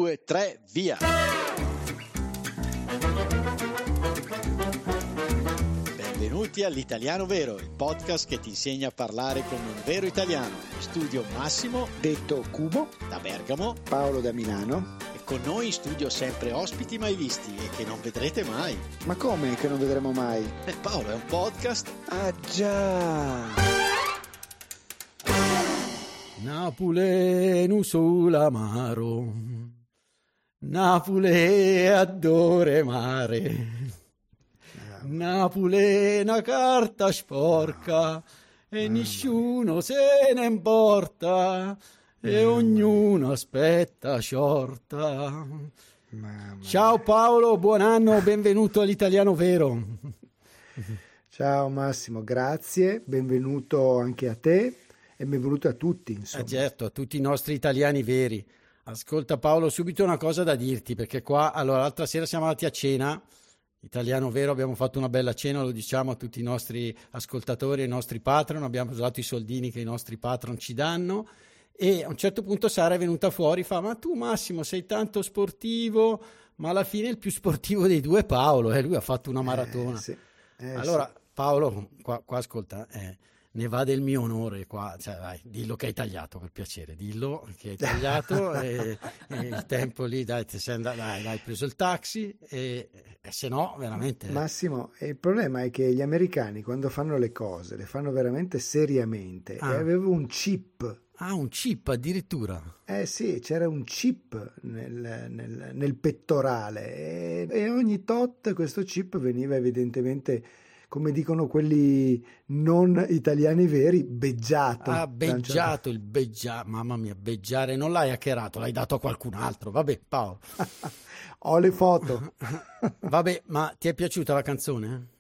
2, 3, via! Benvenuti all'Italiano Vero, il podcast che ti insegna a parlare come un vero italiano. In studio Massimo, detto Cubo, da Bergamo, Paolo da Milano. e con noi in studio sempre ospiti mai visti e che non vedrete mai. Ma come che non vedremo mai? Paolo, è un podcast. Ah già! Napulenu sull'amaro, Napule adore mare, Napule una carta sporca e nessuno se ne importa e ognuno aspetta sciorta. Ciao Paolo, buon anno, benvenuto all'Italiano Vero. Ciao Massimo, grazie, benvenuto anche a te. E benvenuto a tutti, insomma. Certo, a tutti i nostri italiani veri. Ascolta Paolo, subito una cosa da dirti, perché qua, allora, l'altra sera siamo andati a cena, Italiano Vero, abbiamo fatto una bella cena, lo diciamo a tutti i nostri ascoltatori e ai nostri patron, abbiamo usato i soldini che i nostri patron ci danno, e a un certo punto Sara è venuta fuori, fa, ma tu Massimo sei tanto sportivo, ma alla fine il più sportivo dei due è Paolo, lui ha fatto una maratona. Allora, sì. Paolo, qua ascolta, ne va del mio onore qua, cioè, vai, dillo che hai tagliato per piacere, dillo che hai tagliato e il tempo lì, dai, hai preso il taxi e se no veramente... Massimo, il problema è che gli americani quando fanno le cose le fanno veramente seriamente e avevo un chip. Ah, un chip addirittura? Sì, c'era un chip nel pettorale e ogni tot questo chip veniva evidentemente, come dicono quelli non italiani veri, beggiato. Ah, beggiato, il mamma mia, beggiare, non l'hai hackerato, l'hai dato a qualcun altro, vabbè Paolo. Ho le foto. Vabbè, ma ti è piaciuta la canzone?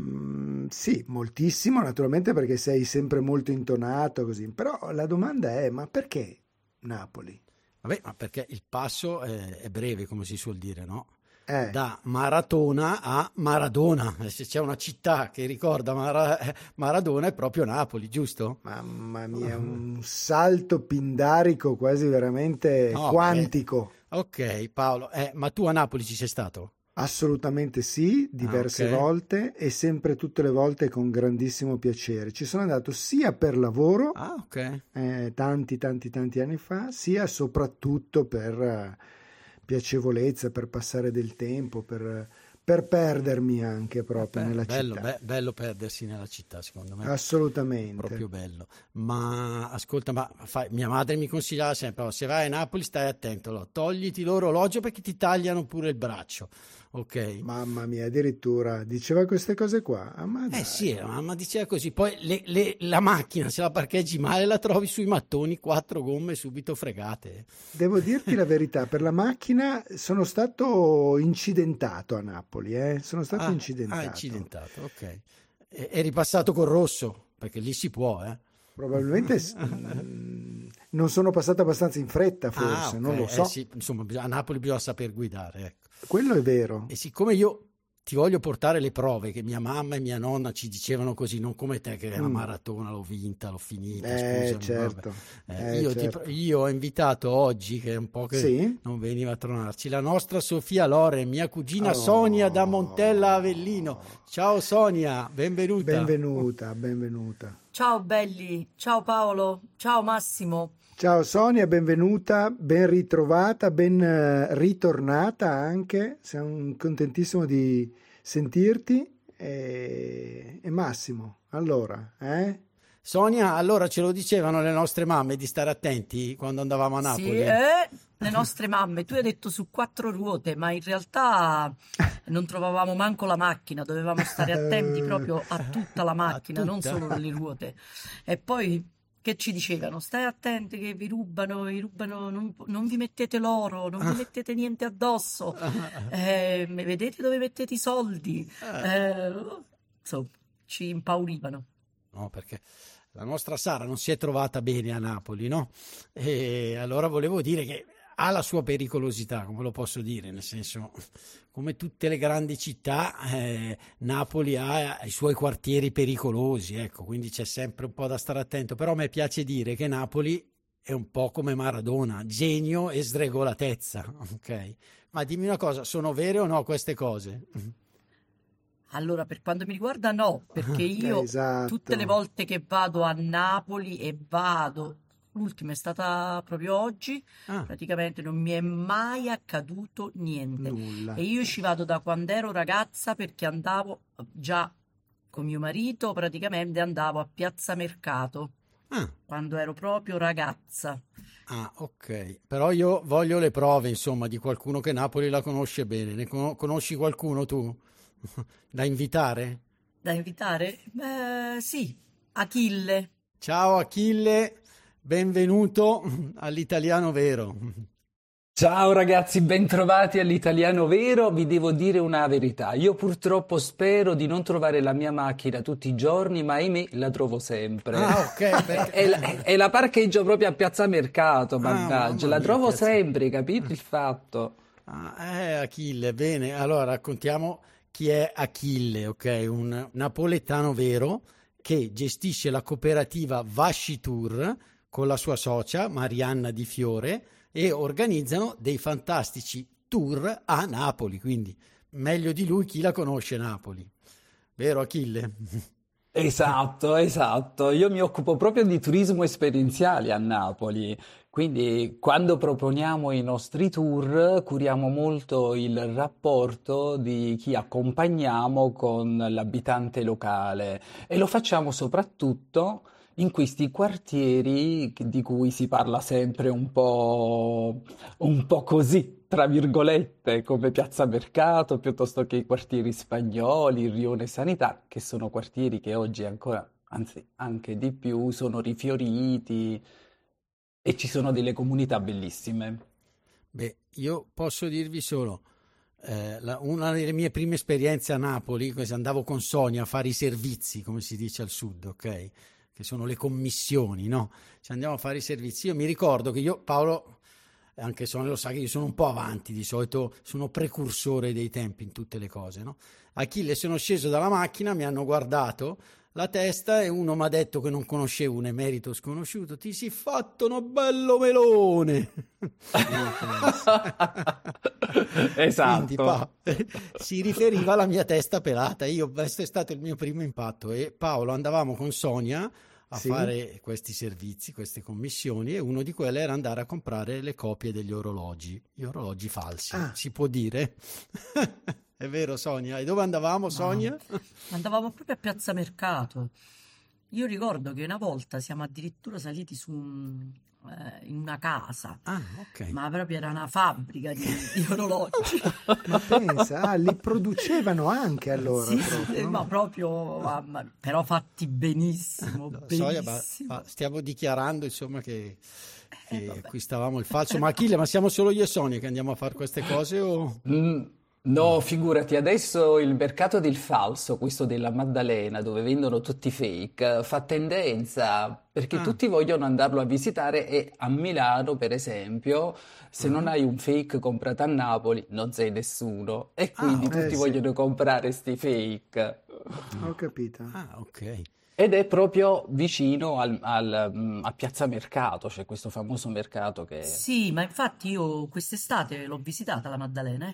Sì, moltissimo, naturalmente, perché sei sempre molto intonato così, però la domanda è, ma perché Napoli? Vabbè, ma perché il passo è breve, come si suol dire, no? Da Maratona a Maradona, se c'è una città che ricorda Maradona è proprio Napoli, giusto? Mamma mia, un salto pindarico quasi veramente quantico. Ok Paolo, ma tu a Napoli ci sei stato? Assolutamente sì, diverse volte e sempre tutte le volte con grandissimo piacere. Ci sono andato sia per lavoro, tanti anni fa, sia soprattutto per piacevolezza, per passare del tempo, per perdermi anche proprio nella città. Bello perdersi nella città, secondo me. Assolutamente. Proprio bello. Ma ascolta, mia madre mi consigliava sempre, se vai a Napoli stai attento, togliti l'orologio perché ti tagliano pure il braccio. Ok. Mamma mia, addirittura diceva queste cose qua. Sì, la mamma diceva così. Poi la macchina, se la parcheggi male, la trovi sui mattoni, 4 gomme subito fregate. Devo dirti la verità, per la macchina sono stato incidentato a Napoli, Sono stato incidentato. Incidentato, ok. È ripassato col rosso, perché lì si può, Probabilmente non sono passato abbastanza in fretta, forse, non lo so. Sì, insomma, a Napoli bisogna saper guidare, ecco. Quello è vero. E siccome io ti voglio portare le prove che mia mamma e mia nonna ci dicevano così, non come te che la maratona l'ho vinta, l'ho finita, scusami, certo. Io ho invitato oggi, che è un po' che non veniva a tronarci, la nostra Sofia Loren, mia cugina Sonia da Montella Avellino. Ciao Sonia, benvenuta. Benvenuta. Ciao belli, ciao Paolo, ciao Massimo. Ciao Sonia, benvenuta, ben ritrovata, ben ritornata anche, siamo contentissimo di sentirti. E Massimo, allora, Sonia, allora ce lo dicevano le nostre mamme di stare attenti quando andavamo a Napoli? Sì, le nostre mamme, tu hai detto su 4 ruote, ma in realtà non trovavamo manco la macchina, dovevamo stare attenti proprio a tutta la macchina, non solo alle ruote. E poi... che ci dicevano? Stai attenti che vi rubano, non vi mettete l'oro, non vi mettete niente addosso, vedete dove mettete i soldi, insomma, ci impaurivano. No, perché la nostra Sara non si è trovata bene a Napoli, no? E allora volevo dire che ha la sua pericolosità, come lo posso dire, nel senso, come tutte le grandi città, Napoli ha i suoi quartieri pericolosi, ecco, quindi c'è sempre un po' da stare attento, però a me piace dire che Napoli è un po' come Maradona, genio e sregolatezza, ok? Ma dimmi una cosa, sono vere o no queste cose? Allora, per quanto mi riguarda no, perché io tutte le volte che vado a Napoli l'ultima è stata proprio oggi, praticamente non mi è mai accaduto niente. Nulla. E io ci vado da quando ero ragazza, perché andavo già con mio marito, praticamente andavo a Piazza Mercato, quando ero proprio ragazza. Ah, ok. Però io voglio le prove, insomma, di qualcuno che Napoli la conosce bene. Ne conosci qualcuno tu? Da invitare? Da invitare? Sì, Achille. Ciao Achille, benvenuto all'Italiano Vero. Ciao ragazzi, bentrovati all'Italiano Vero. Vi devo dire una verità. Io purtroppo spero di non trovare la mia macchina tutti i giorni, ma ahimè la trovo sempre. Ok. E la parcheggio proprio a Piazza Mercato, mannaggia. La trovo sempre, capito il fatto? Achille, bene. Allora raccontiamo chi è Achille, ok? Un napoletano vero che gestisce la cooperativa Vasci Tour con la sua socia Marianna Di Fiore e organizzano dei fantastici tour a Napoli, quindi meglio di lui chi la conosce Napoli. Vero Achille? Esatto. Io mi occupo proprio di turismo esperienziale a Napoli, quindi quando proponiamo i nostri tour curiamo molto il rapporto di chi accompagniamo con l'abitante locale e lo facciamo soprattutto in questi quartieri di cui si parla sempre un po' così, tra virgolette, come Piazza Mercato, piuttosto che i quartieri spagnoli, il Rione Sanità, che sono quartieri che oggi ancora, anzi anche di più, sono rifioriti e ci sono delle comunità bellissime. Beh, io posso dirvi solo, una delle mie prime esperienze a Napoli, andavo con Sonia a fare i servizi, come si dice al sud, ok? Che sono le commissioni, no? Ci andiamo a fare i servizi. Io mi ricordo che Paolo, anche Sonia lo sa che io sono un po' avanti, di solito sono precursore dei tempi in tutte le cose, no? Achille, sono sceso dalla macchina, mi hanno guardato la testa e uno mi ha detto che non conoscevo, un emerito sconosciuto: ti sei fatto un bello melone. Esatto. Quindi, si riferiva alla mia testa pelata. Questo è stato il mio primo impatto. E Paolo, andavamo con Sonia a fare questi servizi, queste commissioni, e uno di quelle era andare a comprare le copie degli orologi, gli orologi falsi, si può dire? È vero, Sonia? E dove andavamo, Sonia? Andavamo proprio a Piazza Mercato. Io ricordo che una volta siamo addirittura saliti in una casa, ma proprio era una fabbrica di orologi. Ma pensa, li producevano anche allora. Sì, ma proprio, però fatti benissimo, benissimo. Stiamo dichiarando, insomma, che acquistavamo il falso. Ma Achille, ma siamo solo io e Sonia che andiamo a fare queste cose o... No, figurati, adesso il mercato del falso, questo della Maddalena, dove vendono tutti fake, fa tendenza perché tutti vogliono andarlo a visitare, e a Milano, per esempio, se non hai un fake comprato a Napoli, non sei nessuno, e quindi tutti vogliono comprare sti fake. Ho capito. Ok. Ed è proprio vicino a Piazza Mercato, c'è questo famoso mercato che... Sì, ma infatti io quest'estate l'ho visitata la Maddalena,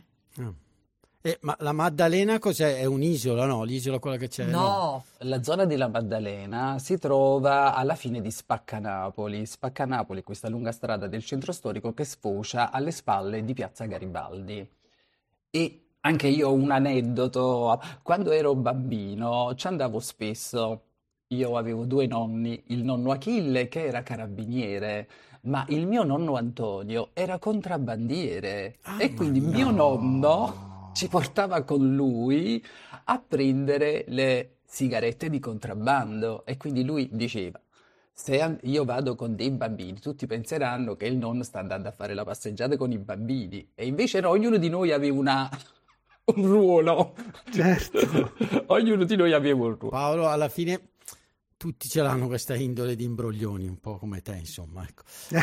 ma la Maddalena cos'è? È un'isola, no? L'isola quella che c'è? No. La zona della Maddalena si trova alla fine di Spaccanapoli. Spaccanapoli è questa lunga strada del centro storico che sfocia alle spalle di Piazza Garibaldi. E anche io ho un aneddoto. Quando ero bambino ci andavo spesso. Io avevo due nonni, il nonno Achille che era carabiniere, ma il mio nonno Antonio era contrabbandiere, e quindi mio nonno ci portava con lui a prendere le sigarette di contrabbando, e quindi lui diceva: se io vado con dei bambini tutti penseranno che il nonno sta andando a fare la passeggiata con i bambini, e invece no, ognuno di noi aveva un ruolo. Certo. Ognuno di noi aveva un ruolo. Paolo, alla fine tutti ce l'hanno questa indole di imbroglioni, un po' come te, insomma, ecco.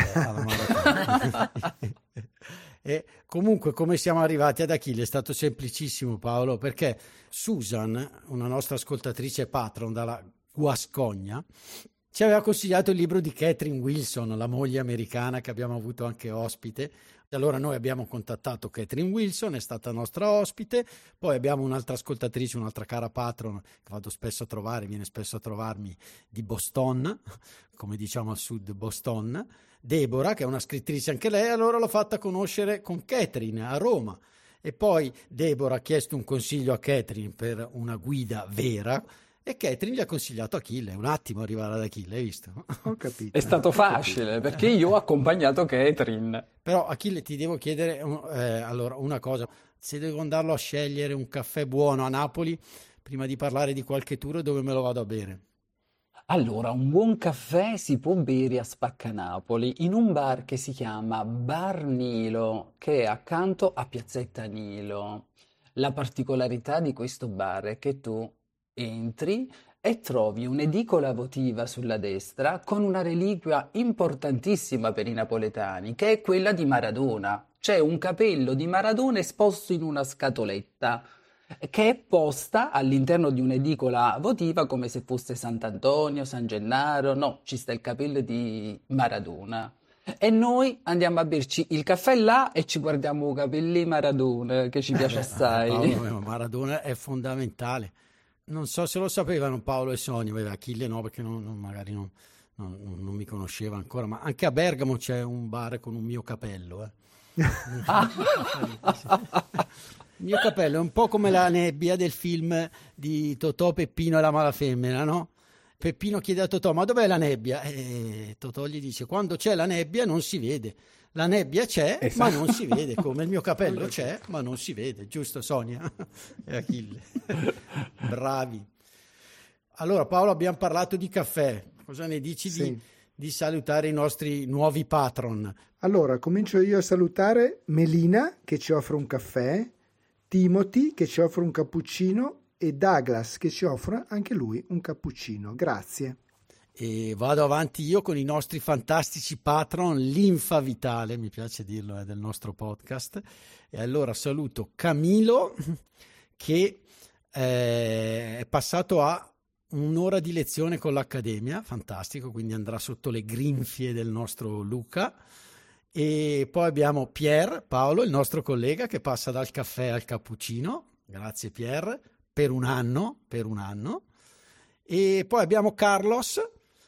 E comunque, come siamo arrivati ad Achille è stato semplicissimo, Paolo, perché Susan, una nostra ascoltatrice patron dalla Guascogna, ci aveva consigliato il libro di Catherine Wilson, la moglie americana che abbiamo avuto anche ospite. Allora noi abbiamo contattato Catherine Wilson, è stata nostra ospite, poi abbiamo un'altra ascoltatrice, un'altra cara patron che vado spesso a trovare, viene spesso a trovarmi, di Boston, come diciamo al sud, Boston, Deborah, che è una scrittrice anche lei. Allora l'ho fatta conoscere con Catherine a Roma, e poi Deborah ha chiesto un consiglio a Catherine per una guida vera, e Catherine gli ha consigliato Achille. Un attimo arrivare ad Achille, hai visto? Ho capito. È stato facile, perché io ho accompagnato Catherine. Però Achille, ti devo chiedere allora una cosa: se devo andarlo a scegliere un caffè buono a Napoli, prima di parlare di qualche tour, dove me lo vado a bere? Allora, un buon caffè si può bere a Spaccanapoli in un bar che si chiama Bar Nilo, che è accanto a Piazzetta Nilo. La particolarità di questo bar è che tu entri e trovi un'edicola votiva sulla destra con una reliquia importantissima per i napoletani, che è quella di Maradona. C'è un capello di Maradona esposto in una scatoletta, che è posta all'interno di un'edicola votiva come se fosse Sant'Antonio, San Gennaro. No, ci sta il capello di Maradona. E noi andiamo a berci il caffè là e ci guardiamo i capelli Maradona, che ci piace assai. Paolo, Maradona è fondamentale. Non so se lo sapevano Paolo e Sonia, Achille no, perché magari non mi conosceva ancora, ma anche a Bergamo c'è un bar con un mio capello. Il mio capello è un po' come la nebbia del film di Totò, Peppino e la Malafemmina, no? Peppino chiede a Totò: ma dov'è la nebbia? E Totò gli dice: quando c'è la nebbia non si vede. La nebbia c'è, ma non si vede, come il mio capello c'è, ma non si vede, giusto Sonia? E Achille. Bravi. Allora Paolo, abbiamo parlato di caffè, cosa ne dici di salutare i nostri nuovi patron? Allora, comincio io a salutare Melina, che ci offre un caffè, Timothy, che ci offre un cappuccino, e Douglas, che ci offre anche lui un cappuccino. Grazie. E vado avanti io con i nostri fantastici patron, linfa vitale, mi piace dirlo, del nostro podcast. E allora saluto Camilo, che è passato a un'ora di lezione con l'Accademia, fantastico, quindi andrà sotto le grinfie del nostro Luca. E poi abbiamo Paolo, il nostro collega, che passa dal caffè al cappuccino. Grazie Pier, per un anno. E poi abbiamo Carlos,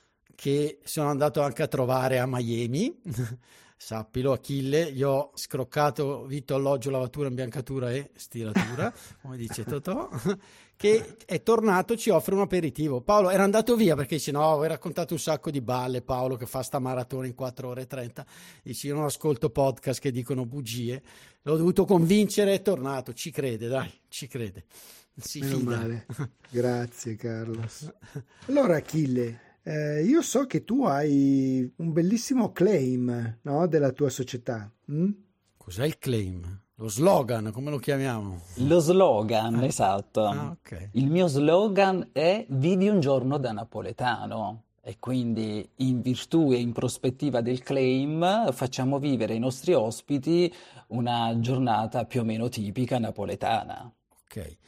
che sono andato anche a trovare a Miami. Sappilo Achille, gli ho scroccato vitto, alloggio, lavatura, imbiancatura e stiratura, come dice Totò, che è tornato, ci offre un aperitivo. Paolo era andato via perché dice: no, ho raccontato un sacco di balle, Paolo che fa sta maratona in 4 ore e 30, dice: io non ascolto podcast che dicono bugie. L'ho dovuto convincere, è tornato, ci crede, dai, ci crede, si meno fida. Male. Grazie Carlos. Allora Achille, io so che tu hai un bellissimo claim, no, della tua società. Cos'è il claim? Lo slogan, come lo chiamiamo? Lo slogan, esatto. Okay. Il mio slogan è "Vivi un giorno da napoletano", e quindi in virtù e in prospettiva del claim facciamo vivere ai nostri ospiti una giornata più o meno tipica napoletana. Ok,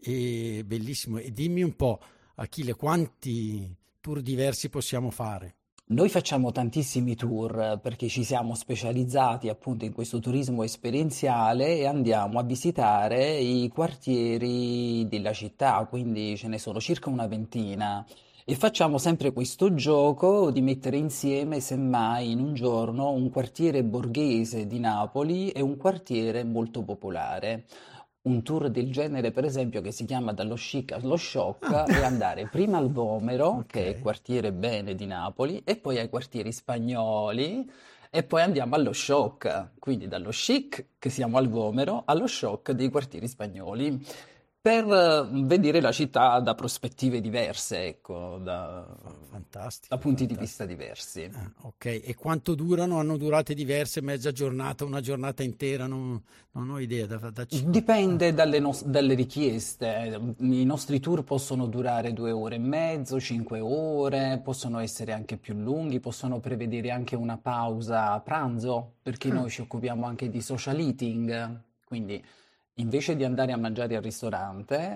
e bellissimo. E dimmi un po', Achille, quanti tour diversi possiamo fare? Noi facciamo tantissimi tour perché ci siamo specializzati appunto in questo turismo esperienziale e andiamo a visitare i quartieri della città, quindi ce ne sono circa una ventina. E facciamo sempre questo gioco di mettere insieme, semmai, in un giorno un quartiere borghese di Napoli e un quartiere molto popolare. Un tour del genere, per esempio, che si chiama Dallo Chic allo Shock, è andare prima al Vomero, che è il quartiere bene di Napoli, e poi ai quartieri spagnoli, e poi andiamo allo Shock. Quindi dallo chic, che siamo al Vomero, allo Shock dei quartieri spagnoli, per vedere la città da prospettive diverse, ecco, da punti di vista diversi. Ok, e quanto durano? Hanno durate diverse, mezza giornata, una giornata intera? Non ho idea. Dipende dalle richieste. I nostri tour possono durare 2 ore e mezzo, 5 ore, possono essere anche più lunghi, possono prevedere anche una pausa a pranzo, perché noi ci occupiamo anche di social eating, quindi invece di andare a mangiare al ristorante,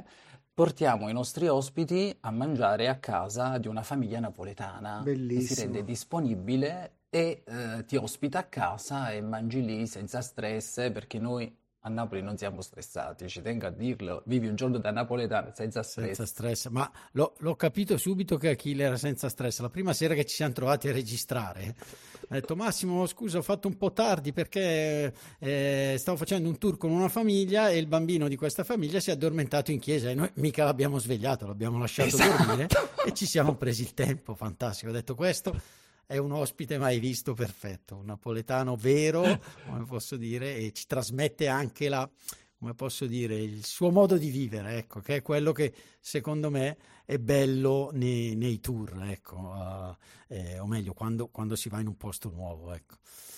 portiamo i nostri ospiti a mangiare a casa di una famiglia napoletana che si rende disponibile e ti ospita a casa e mangi lì senza stress, perché noi a Napoli non siamo stressati, ci tengo a dirlo, vivi un giorno da napoletano senza stress. Senza stress, ma l'ho capito subito che Achille era senza stress. La prima sera che ci siamo trovati a registrare, ha detto: Massimo, scusa, ho fatto un po' tardi perché stavo facendo un tour con una famiglia e il bambino di questa famiglia si è addormentato in chiesa e noi mica l'abbiamo svegliato, l'abbiamo lasciato dormire e ci siamo presi il tempo. Fantastico, ho detto: questo è un ospite mai visto, perfetto, un napoletano vero, come posso dire, e ci trasmette anche come posso dire, il suo modo di vivere, ecco, che è quello che secondo me è bello nei tour, ecco, o meglio, quando si va in un posto nuovo, ecco.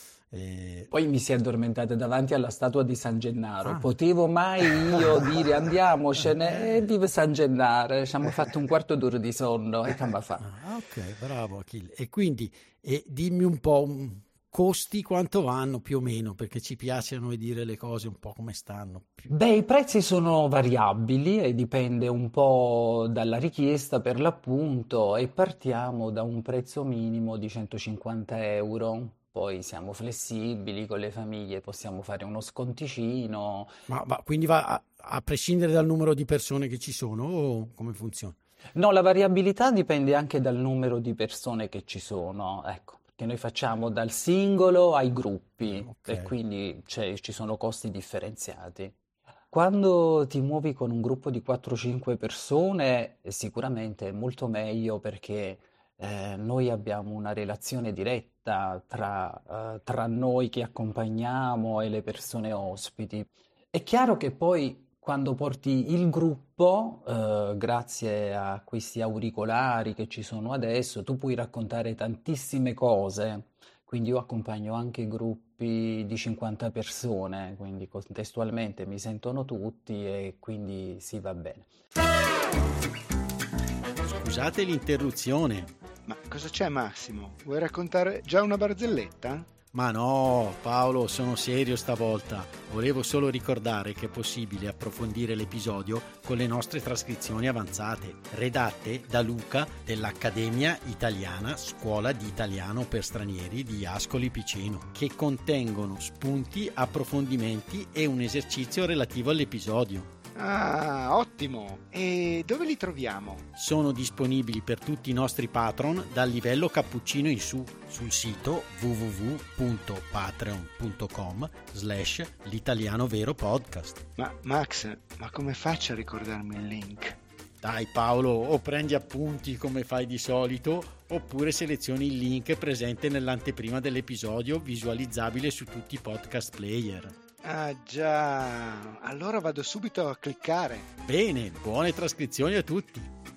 Poi mi si è addormentata davanti alla statua di San Gennaro. Potevo mai io dire andiamocene? Vive San Gennaro. Ci abbiamo fatto un quarto d'ora di sonno e come fa? Ok, bravo Achille. E quindi dimmi un po' costi quanto vanno più o meno, perché ci piace a noi dire le cose un po' come stanno. Beh, i prezzi sono variabili e dipende un po' dalla richiesta per l'appunto, e partiamo da un prezzo minimo di 150 euro. Poi siamo flessibili con le famiglie, possiamo fare uno sconticino. Ma quindi va a prescindere dal numero di persone che ci sono, o come funziona? No, la variabilità dipende anche dal numero di persone che ci sono, ecco, perché noi facciamo dal singolo ai gruppi, Okay. e quindi ci sono costi differenziati. Quando ti muovi con un gruppo di 4-5 persone, sicuramente è molto meglio, perché noi abbiamo una relazione diretta tra noi che accompagniamo e le persone ospiti. È chiaro che poi quando porti il gruppo, grazie a questi auricolari che ci sono adesso, tu puoi raccontare tantissime cose. Quindi io accompagno anche gruppi di 50 persone, quindi contestualmente mi sentono tutti e quindi sì, va bene. Scusate l'interruzione. Ma cosa c'è, Massimo? Vuoi raccontare già una barzelletta? Ma no, Paolo, sono serio stavolta. Volevo solo ricordare che è possibile approfondire l'episodio con le nostre trascrizioni avanzate, redatte da Luca dell'Accademia Italiana Scuola di Italiano per Stranieri di Ascoli Piceno, che contengono spunti, approfondimenti e un esercizio relativo all'episodio. Ah, ottimo! E dove li troviamo? Sono disponibili per tutti i nostri patron dal livello cappuccino in su sul sito www.patreon.com/l'italiano vero podcast. Ma Max, ma come faccio a ricordarmi il link? Dai Paolo, o prendi appunti come fai di solito, oppure selezioni il link presente nell'anteprima dell'episodio, visualizzabile su tutti i podcast player. Ah già, allora vado subito a cliccare. Bene, buone trascrizioni a tutti.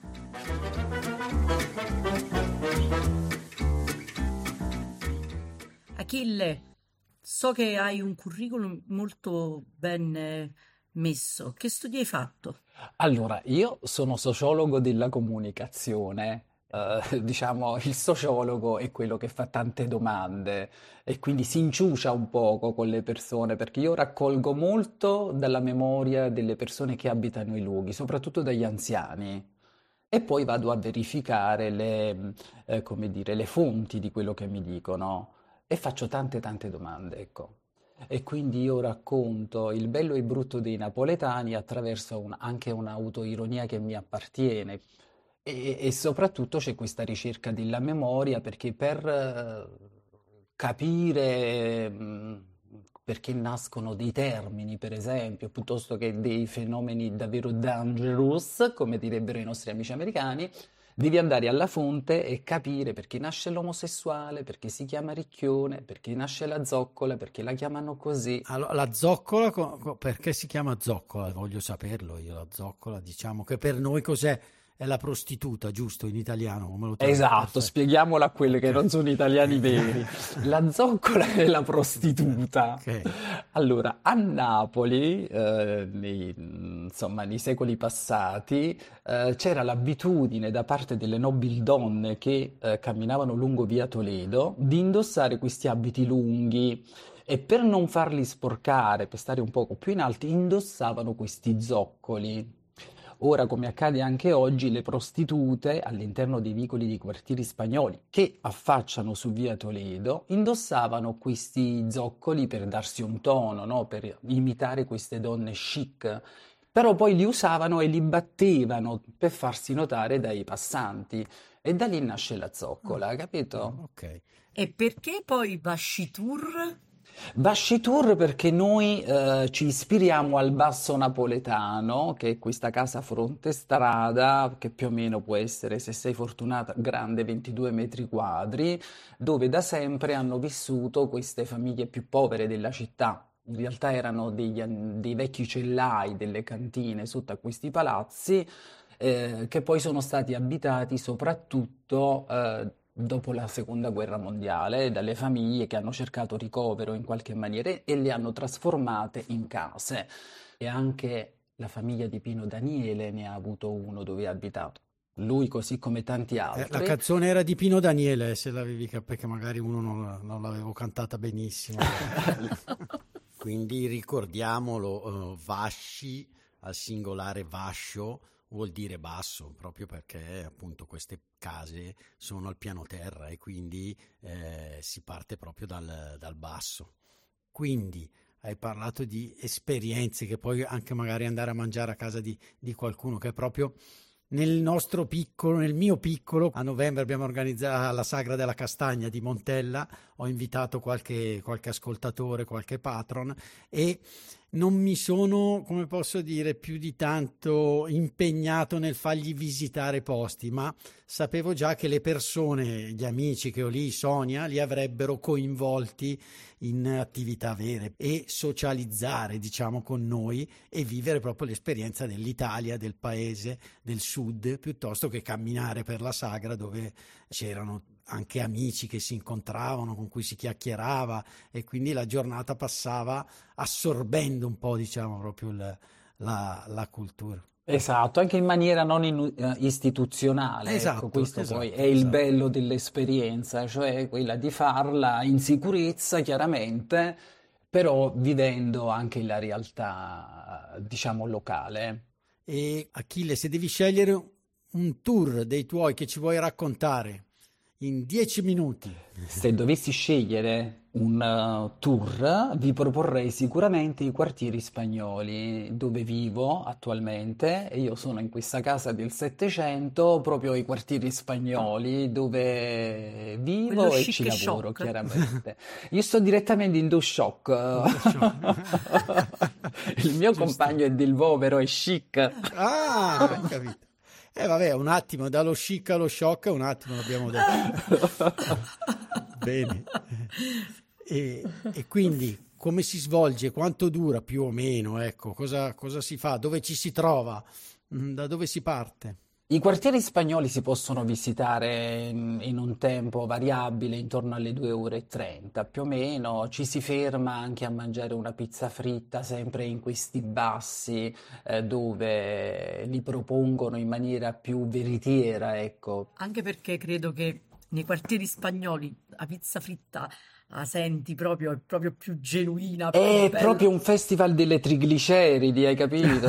Achille, so che hai un curriculum molto ben messo. Che studi hai fatto? Allora, io sono sociologo della comunicazione. Diciamo, il sociologo è quello che fa tante domande e quindi si inciucia un poco con le persone, perché io raccolgo molto dalla memoria delle persone che abitano i luoghi, soprattutto dagli anziani, e poi vado a verificare come dire, le fonti di quello che mi dicono e faccio tante domande, ecco. E quindi io racconto il bello e il brutto dei napoletani attraverso anche un'autoironia che mi appartiene. E soprattutto c'è questa ricerca della memoria, perché per capire perché nascono dei termini, per esempio, piuttosto che dei fenomeni davvero dangerous, come direbbero i nostri amici americani, devi andare alla fonte e capire perché nasce l'omosessuale, perché si chiama ricchione, perché nasce la zoccola, perché la chiamano così. Allora, la zoccola, perché si chiama zoccola? Voglio saperlo io, la zoccola, diciamo che per noi cos'è? È la prostituta, giusto, in italiano? Come lo trovi? Esatto, Perfetto. Spieghiamola a quelli che non sono italiani veri. La zoccola è la prostituta. Okay. Allora, a Napoli, nei secoli passati, c'era l'abitudine da parte delle nobildonne che camminavano lungo via Toledo di indossare questi abiti lunghi. E per non farli sporcare, per stare un poco più in alto, indossavano questi zoccoli. Ora, come accade anche oggi, le prostitute all'interno dei vicoli dei quartieri spagnoli che affacciano su via Toledo indossavano questi zoccoli per darsi un tono, no? Per imitare queste donne chic, però poi li usavano e li battevano per farsi notare dai passanti e da lì nasce la zoccola, capito? Ok. E perché poi Bascitur? Bascitur perché noi ci ispiriamo al basso napoletano, che è questa casa fronte strada, che più o meno può essere, se sei fortunata, grande 22 metri quadri, dove da sempre hanno vissuto queste famiglie più povere della città. In realtà erano dei vecchi cellai, delle cantine sotto a questi palazzi, che poi sono stati abitati soprattutto dopo la seconda guerra mondiale dalle famiglie che hanno cercato ricovero in qualche maniera e le hanno trasformate in case. E anche la famiglia di Pino Daniele ne ha avuto uno dove ha abitato. Lui, così come tanti altri. La canzone era di Pino Daniele, se l'avevi capito, perché magari uno non l'avevo cantata benissimo. Quindi ricordiamolo, Vasci al singolare vascio vuol dire basso, proprio perché appunto queste case sono al piano terra e quindi si parte proprio dal basso. Quindi hai parlato di esperienze, che poi anche magari andare a mangiare a casa di qualcuno, che è proprio nel nostro piccolo, nel mio piccolo. A novembre abbiamo organizzato la Sagra della Castagna di Montella, ho invitato qualche ascoltatore, qualche patron, e non mi sono, come posso dire, più di tanto impegnato nel fargli visitare posti, ma sapevo già che le persone, gli amici che ho lì, Sonia, li avrebbero coinvolti in attività vere e socializzare, diciamo, con noi e vivere proprio l'esperienza dell'Italia, del paese, del sud, piuttosto che camminare per la Sagra dove c'erano anche amici che si incontravano, con cui si chiacchierava, e quindi la giornata passava assorbendo un po', diciamo, proprio la cultura. Esatto, anche in maniera non istituzionale. Esatto, ecco, questo poi è il bello dell'esperienza, cioè quella di farla in sicurezza, chiaramente, però vivendo anche la realtà, diciamo, locale. E Achille, se devi scegliere un tour dei tuoi che ci vuoi raccontare in 10 minuti. Se dovessi scegliere un tour, vi proporrei sicuramente i quartieri spagnoli dove vivo attualmente, e io sono in questa casa del Settecento, proprio i quartieri spagnoli dove vivo e ci lavoro, chiaramente. Io sto direttamente in DuShock. Il mio compagno è del Vovero, è chic. Ah, ho capito. Vabbè, un attimo, dallo chic allo shock, un attimo l'abbiamo detto. Bene. E quindi come si svolge, quanto dura più o meno, ecco, cosa si fa, dove ci si trova, da dove si parte? I quartieri spagnoli si possono visitare in un tempo variabile, intorno alle 2 ore e 30 più o meno. Ci si ferma anche a mangiare una pizza fritta, sempre in questi bassi, dove li propongono in maniera più veritiera, ecco. Anche perché credo che nei quartieri spagnoli la pizza fritta la senti proprio, è proprio più genuina, più È bella. proprio un festival delle trigliceridi, hai capito?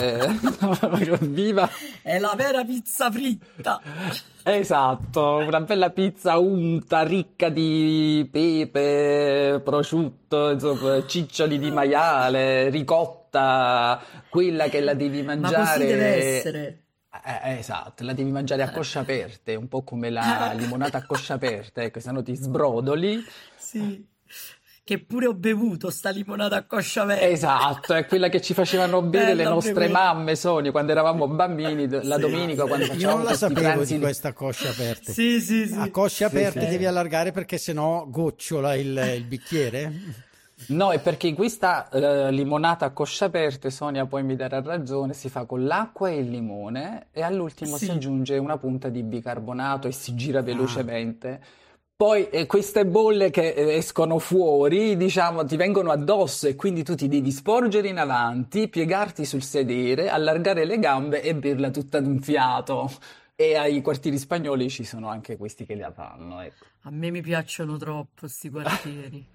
Viva! È la vera pizza fritta. Esatto, una bella pizza unta, ricca di pepe, prosciutto, insomma, ciccioli di maiale, ricotta, quella che la devi mangiare. Ma così deve essere. Esatto, la devi mangiare a coscia aperte, un po' come la limonata a coscia aperte, ecco, se no ti sbrodoli. Sì, che pure ho bevuto sta limonata a coscia aperte. Esatto, è quella che ci facevano bere le nostre mamme, Sonia, quando eravamo bambini, la domenica, quando facevamo Io non la sapevo pranzi di questa coscia aperte. Sì. A coscia aperte devi allargare perché sennò gocciola il bicchiere? No, è perché questa limonata a coscia aperte, Sonia poi mi darà ragione, si fa con l'acqua e il limone e all'ultimo si aggiunge una punta di bicarbonato e si gira velocemente. Poi queste bolle che escono fuori, diciamo, ti vengono addosso e quindi tu ti devi sporgere in avanti, piegarti sul sedere, allargare le gambe e berla tutta d'un fiato. E ai quartieri spagnoli ci sono anche questi che la fanno, ecco. A me mi piacciono troppo questi quartieri.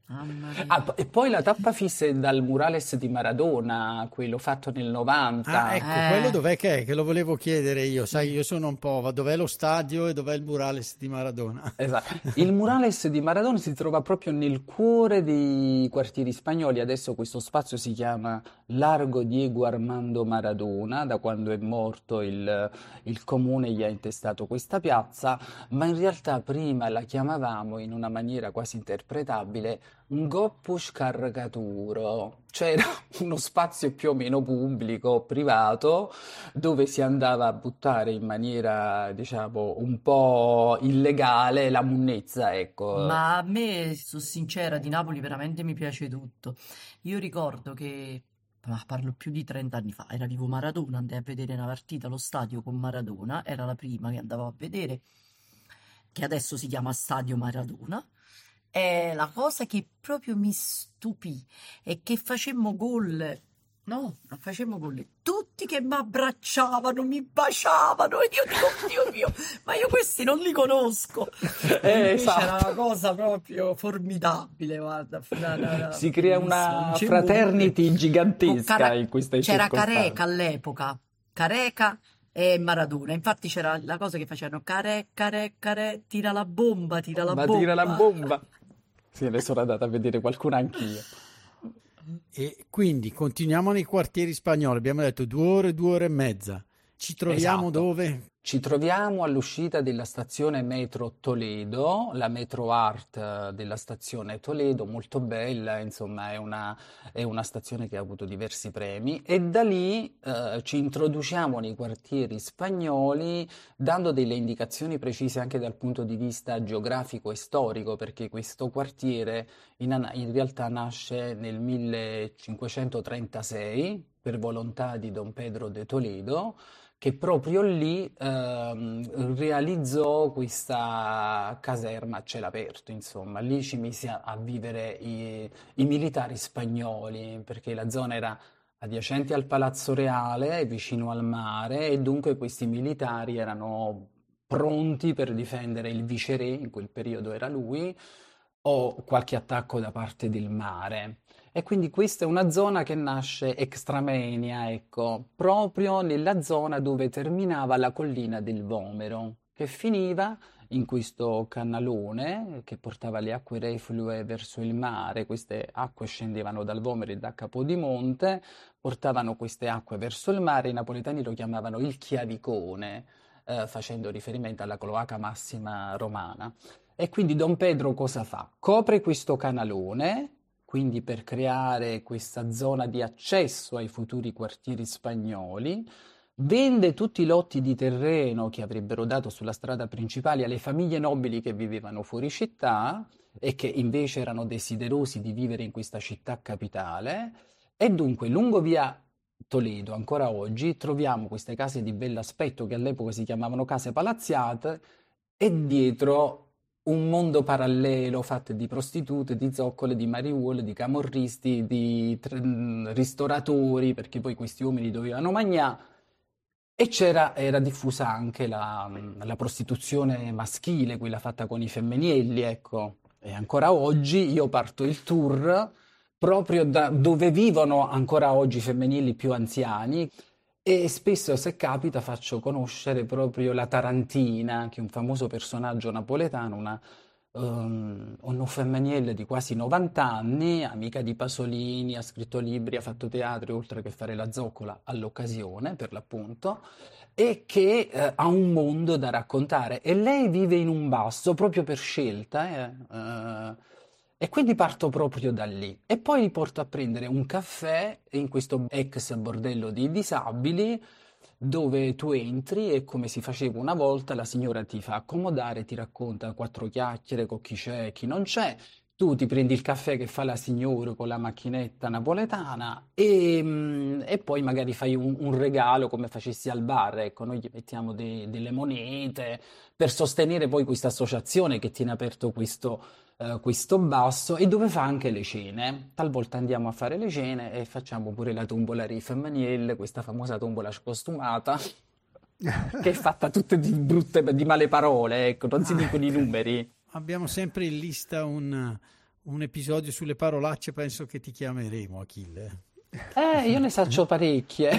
E poi la tappa fissa è dal murales di Maradona, quello fatto nel 90. Ecco, quello dov'è che è? Che lo volevo chiedere io. Sai, io sono un po'... Dov'è lo stadio e dov'è il murales di Maradona? Esatto. Il murales di Maradona si trova proprio nel cuore dei quartieri spagnoli. Adesso questo spazio si chiama Largo Diego Armando Maradona, da quando è morto il comune gli ha intestato questa piazza, ma in realtà prima la chiamavamo in una maniera quasi interpretabile un Goppus Caricaturo, cioè era uno spazio più o meno pubblico, privato, dove si andava a buttare in maniera, diciamo, un po' illegale la munnezza, ecco. Ma a me, sono sincera, di Napoli veramente mi piace tutto. Io ricordo che, ma parlo più di 30 anni fa, era vivo Maradona, andai a vedere una partita allo stadio con Maradona, era la prima che andavo a vedere, che adesso si chiama Stadio Maradona. E la cosa che proprio mi stupì è che facemmo gol, no, non facemmo gol, tutti che mi abbracciavano, mi baciavano, e io dico, Dio mio, ma io questi non li conosco. Esatto. Era una cosa proprio formidabile, guarda. Si crea una fraternity gigantesca in queste c'era circostanze. Careca all'epoca, Careca e Maradona, infatti c'era la cosa che facevano care, tira la bomba, tira la bomba. Tira la bomba. Sì, adesso sono andata a vedere qualcuna anch'io. E quindi continuiamo nei quartieri spagnoli, abbiamo detto 2 ore e mezza. Ci troviamo Esatto. dove? Ci troviamo all'uscita della stazione metro Toledo, la metro art della stazione Toledo, molto bella, insomma è una stazione che ha avuto diversi premi, e da lì ci introduciamo nei quartieri spagnoli dando delle indicazioni precise anche dal punto di vista geografico e storico, perché questo quartiere in realtà nasce nel 1536 per volontà di Don Pedro de Toledo, che proprio lì realizzò questa caserma a cielo aperto, insomma. Lì ci mise a vivere i militari spagnoli, perché la zona era adiacente al Palazzo Reale, vicino al mare, e dunque questi militari erano pronti per difendere il viceré, in quel periodo era lui, o qualche attacco da parte del mare. E quindi questa è una zona che nasce extramoenia, ecco, proprio nella zona dove terminava la collina del Vomero, che finiva in questo canalone che portava le acque reflue verso il mare. Queste acque scendevano dal Vomero e da Capodimonte, portavano queste acque verso il mare, i napoletani lo chiamavano il Chiavicone, facendo riferimento alla cloaca massima romana. E quindi Don Pedro cosa fa? Copre questo canalone, quindi per creare questa zona di accesso ai futuri quartieri spagnoli, vende tutti i lotti di terreno che avrebbero dato sulla strada principale alle famiglie nobili che vivevano fuori città e che invece erano desiderosi di vivere in questa città capitale, e dunque lungo via Toledo, ancora oggi, troviamo queste case di bell'aspetto che all'epoca si chiamavano case palazziate, e dietro un mondo parallelo fatto di prostitute, di zoccole, di mariuole, di camorristi, di ristoratori, perché poi questi uomini dovevano mangiare, e era diffusa anche la prostituzione maschile, quella fatta con i femminielli, ecco. E ancora oggi io parto il tour proprio da dove vivono ancora oggi i femminili più anziani, e spesso, se capita, faccio conoscere proprio la Tarantina, che è un famoso personaggio napoletano, un femminiele di quasi 90 anni, amica di Pasolini, ha scritto libri, ha fatto teatro, oltre che fare la zoccola all'occasione, per l'appunto, e che ha un mondo da raccontare. E lei vive in un basso proprio per scelta, e quindi parto proprio da lì, e poi li porto a prendere un caffè in questo ex bordello di disabili, dove tu entri e, come si faceva una volta, la signora ti fa accomodare, ti racconta 4 chiacchiere con chi c'è e chi non c'è. Tu ti prendi il caffè che fa la signora con la macchinetta napoletana, e poi magari fai un regalo come facessi al bar. Ecco, noi gli mettiamo delle monete per sostenere poi questa associazione che tiene aperto questo basso, e dove fa anche le cene. Talvolta andiamo a fare le cene e facciamo pure la tombola femminile, questa famosa tombola scostumata che è fatta tutte di male parole, ecco, non si dicono i numeri. Abbiamo sempre in lista un un episodio sulle parolacce penso che ti chiameremo, Achille. Io ne saccio parecchie.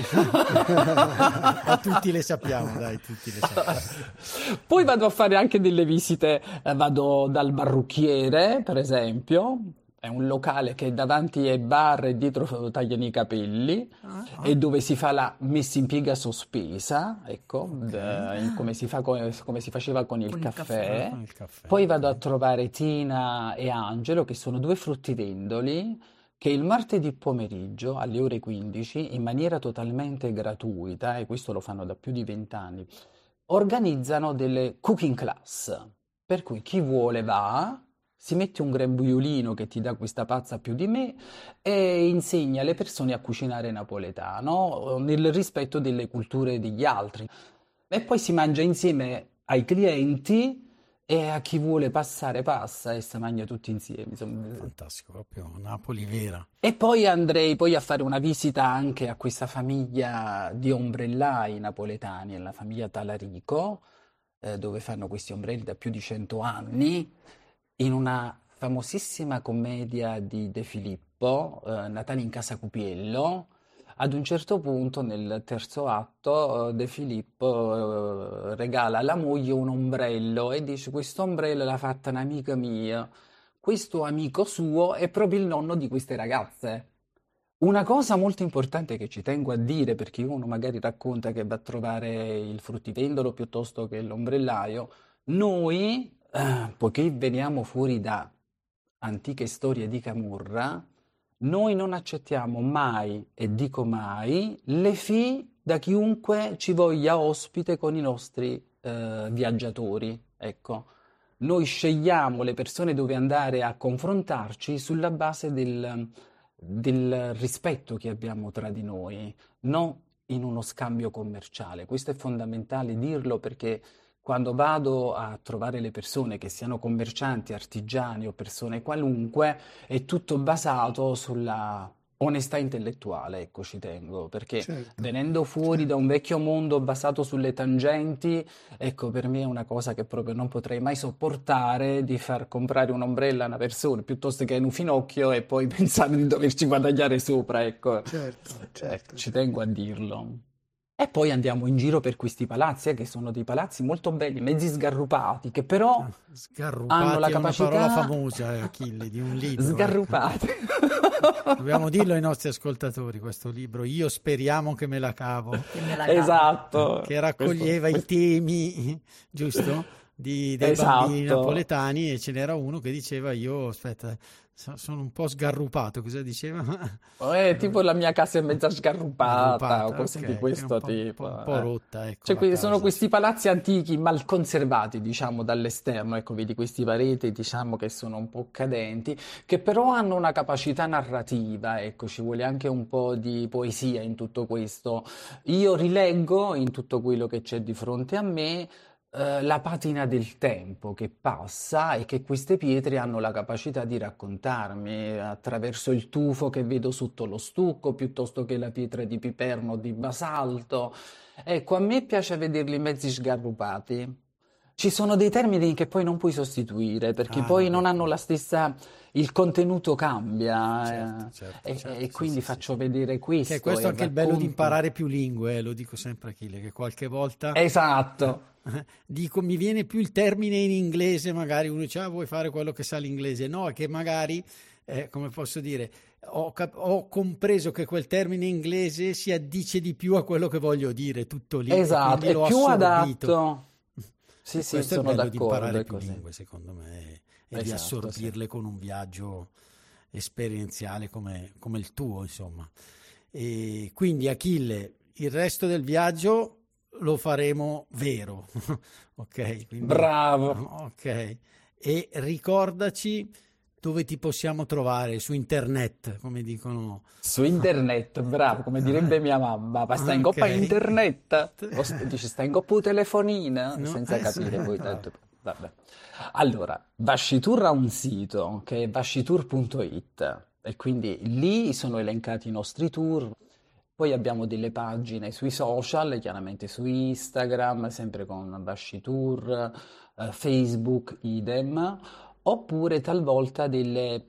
Tutti le sappiamo, dai, tutti le sappiamo. Poi vado a fare anche delle visite, vado dal parrucchiere, per esempio. È un locale che davanti ai bar e dietro tagliano i capelli e dove si fa la messa in piega sospesa, ecco, come si faceva con il caffè. Poi vado a trovare Tina e Angelo, che sono due fruttivendoli, che il martedì pomeriggio alle ore 15, in maniera totalmente gratuita, e questo lo fanno da più di 20 anni, organizzano delle cooking class, per cui chi vuole va, si mette un grembiulino che ti dà questa pazza più di me e insegna alle persone a cucinare napoletano nel rispetto delle culture degli altri. E poi si mangia insieme ai clienti e a chi vuole passare passa e si mangia tutti insieme. Insomma. Fantastico, proprio Napoli vera. E poi andrei poi a fare una visita anche a questa famiglia di ombrellai napoletani, la famiglia Talarico, dove fanno questi ombrelli da più di 100 anni. In una famosissima commedia di De Filippo, Natale in casa Cupiello, ad un certo punto nel terzo atto De Filippo regala alla moglie un ombrello e dice: questo ombrello l'ha fatta un'amica mia, questo amico suo è proprio il nonno di queste ragazze. Una cosa molto importante che ci tengo a dire, perché uno magari racconta che va a trovare il fruttivendolo piuttosto che l'ombrellaio, noi, poiché veniamo fuori da antiche storie di camorra, noi non accettiamo mai, e dico mai, le fee da chiunque ci voglia ospite con i nostri viaggiatori. Ecco, noi scegliamo le persone dove andare a confrontarci sulla base del rispetto che abbiamo tra di noi, non in uno scambio commerciale. Questo è fondamentale dirlo, perché quando vado a trovare le persone, che siano commercianti, artigiani o persone qualunque, è tutto basato sulla onestà intellettuale, ecco, ci tengo, perché venendo fuori da un vecchio mondo basato sulle tangenti, ecco, per me è una cosa che proprio non potrei mai sopportare, di far comprare un'ombrella a una persona piuttosto che un finocchio e poi pensare di doverci guadagnare sopra, ecco. Certo. Ci tengo a dirlo. E poi andiamo in giro per questi palazzi, che sono dei palazzi molto belli, mezzi sgarrupati, che però hanno la capacità... è una parola famosa, Achille, di un libro. Sgarrupati. Dobbiamo dirlo ai nostri ascoltatori, questo libro, Io speriamo che me la cavo. Esatto. Che raccoglieva i temi, giusto? Dei bambini napoletani, e ce n'era uno che diceva: sono un po' sgarrupato. Cosa diceva? Tipo la mia casa è mezza sgarrupata o cose di questo tipo. Un po' rotta, ecco. Sono questi palazzi antichi mal conservati, diciamo, dall'esterno, ecco, vedi questi pareti, diciamo, che sono un po' cadenti, che però hanno una capacità narrativa, ecco, ci vuole anche un po' di poesia in tutto questo. Io rileggo in tutto quello che c'è di fronte a me la patina del tempo che passa e che queste pietre hanno la capacità di raccontarmi attraverso il tufo che vedo sotto lo stucco, piuttosto che la pietra di piperno o di basalto. Ecco, a me piace vederli mezzi sgarrupati. Ci sono dei termini che poi non puoi sostituire, perché poi non hanno la stessa... il contenuto cambia, e quindi faccio vedere questo. Che questo è anche il bello di imparare più lingue, lo dico sempre a Achille, che qualche volta... Esatto. Dico, mi viene più il termine in inglese, magari uno dice: vuoi fare quello che sa l'inglese? No, è che magari, come posso dire, ho compreso che quel termine inglese si addice di più a quello che voglio dire, tutto lì. Esatto, è più adatto. Sì, questo sono è bello d'accordo. Di imparare più lingue, secondo me, e di assorbirle con un viaggio esperienziale come il tuo, insomma. E quindi, Achille, il resto del viaggio lo faremo vero. Ok, quindi, bravo. Ok, e ricordaci dove ti possiamo trovare, su internet, come dicono. Su internet, bravo, come direbbe mia mamma. Ma stai in coppa internet? Dici, stai in coppa telefonina? No, senza capire poi tanto. Vabbè. Allora, Vascitour ha un sito che è vascitour.it, e quindi lì sono elencati i nostri tour. Poi abbiamo delle pagine sui social, chiaramente su Instagram, sempre con Vascitour, Facebook, idem. oppure talvolta delle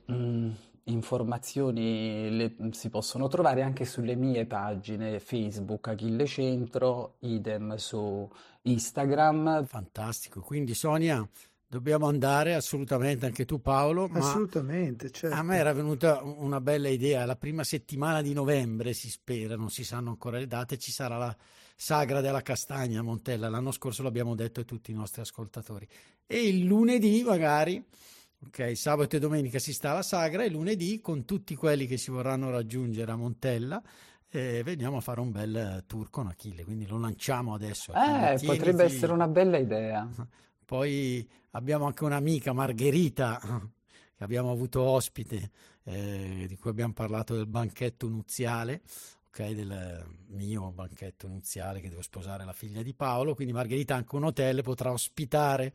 informazioni si possono trovare anche sulle mie pagine Facebook Achille Centro, idem su Instagram. Fantastico, quindi Sonia, dobbiamo andare assolutamente, anche tu Paolo. Assolutamente, certo. A me era venuta una bella idea, la prima settimana di novembre si spera, non si sanno ancora le date, ci sarà la Sagra della Castagna a Montella, l'anno scorso l'abbiamo detto a tutti i nostri ascoltatori, e il lunedì magari, ok, sabato e domenica si sta alla Sagra, e lunedì con tutti quelli che si vorranno raggiungere a Montella veniamo a fare un bel tour con Achille, quindi lo lanciamo adesso. Potrebbe essere una bella idea. Poi abbiamo anche un'amica, Margherita, che abbiamo avuto ospite, di cui abbiamo parlato del banchetto nuziale, ok, del mio banchetto nuziale che devo sposare la figlia di Paolo, quindi Margherita anche un hotel potrà ospitare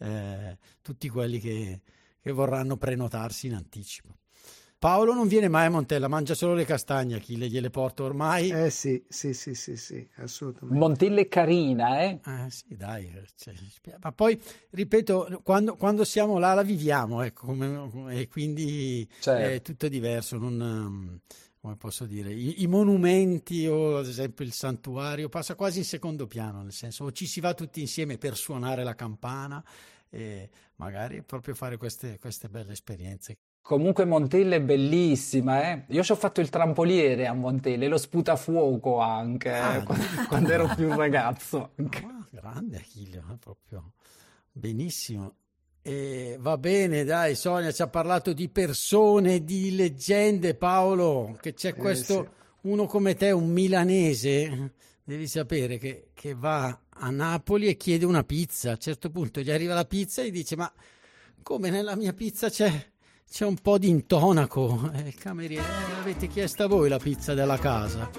tutti quelli che vorranno prenotarsi in anticipo. Paolo non viene mai a Montella, mangia solo le castagne, Achille, gliele porto ormai. Sì, assolutamente. Montella è carina, sì, dai. Ma poi, ripeto, quando siamo là la viviamo, ecco, e quindi è tutto diverso, non... come posso dire, i monumenti o ad esempio il santuario passa quasi in secondo piano, nel senso o ci si va tutti insieme per suonare la campana e magari proprio fare queste belle esperienze. Comunque Montella è bellissima, Io ci ho fatto il trampoliere a Montella e lo sputafuoco anche, quando ero più ragazzo. Grande Achille, proprio benissimo. E va bene, dai, Sonia ci ha parlato di persone, di leggende, Paolo, che c'è questo, uno come te, un milanese, devi sapere che va a Napoli e chiede una pizza. A un certo punto gli arriva la pizza e gli dice: ma come nella mia pizza c'è un po' di intonaco? Il cameriere: avete chiesto voi la pizza della casa?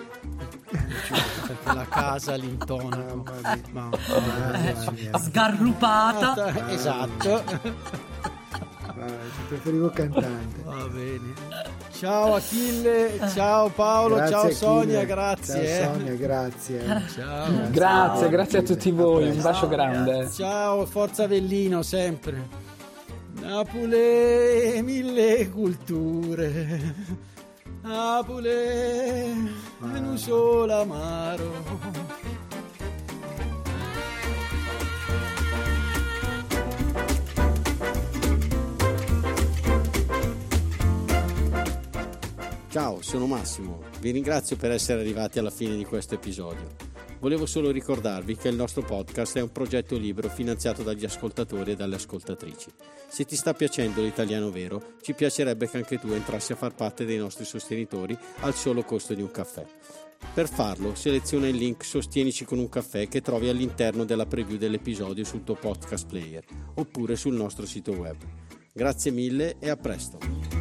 Perché la casa l'intonaco sgarrupata, esatto. Preferivo cantante. Va bene, ciao Achille, ciao Paolo, grazie ciao Sonia, Achille. Grazie. Ciao Sonia, grazie. Ciao. Grazie a tutti voi, un bacio grande. Ciao, forza Avellino sempre. Napoli, mille culture, Napoli, in un solo amaro. Ciao, sono Massimo. Vi ringrazio per essere arrivati alla fine di questo episodio. Volevo solo ricordarvi che il nostro podcast è un progetto libero finanziato dagli ascoltatori e dalle ascoltatrici. Se ti sta piacendo l'italiano vero, ci piacerebbe che anche tu entrassi a far parte dei nostri sostenitori al solo costo di un caffè. Per farlo, seleziona il link Sostienici con un caffè che trovi all'interno della preview dell'episodio sul tuo podcast player oppure sul nostro sito web. Grazie mille e a presto!